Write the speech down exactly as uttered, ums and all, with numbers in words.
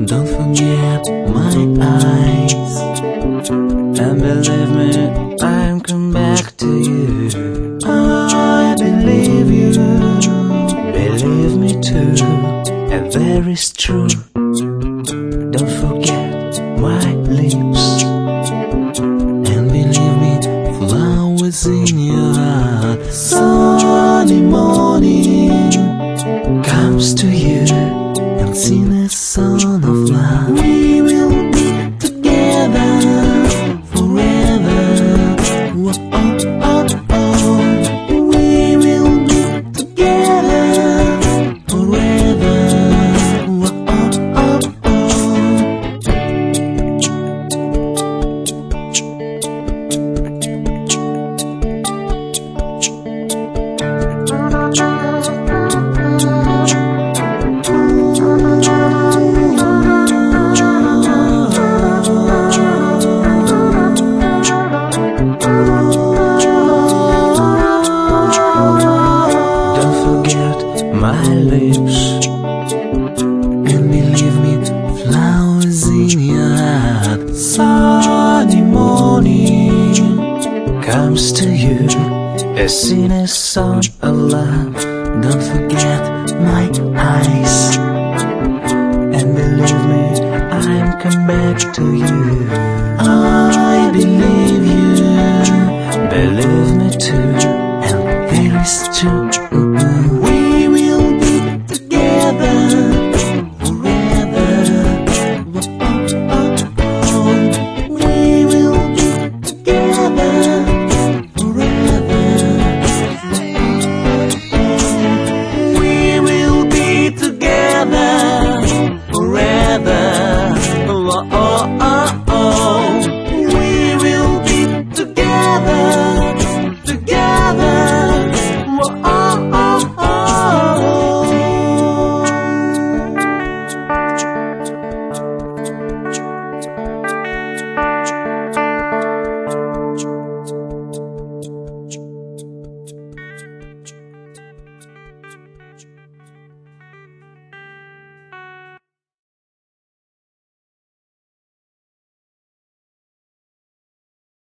Don't forget my eyes, and believe me, I'm come back to you. I believe you, believe me too, and there is true. Don't forget my lips, and believe me, flowers in your heart. Sunny morning comes to you and sing a song of love. We will be together forever. Whoa, oh, oh, oh. We will be together forever. Whoa, oh, oh, oh. My lips, and believe me, flowers in your heart. Sunny morning comes to you, a sing a song of love. Don't forget my eyes, and believe me, I'm come back to you. I believe you, believe me too.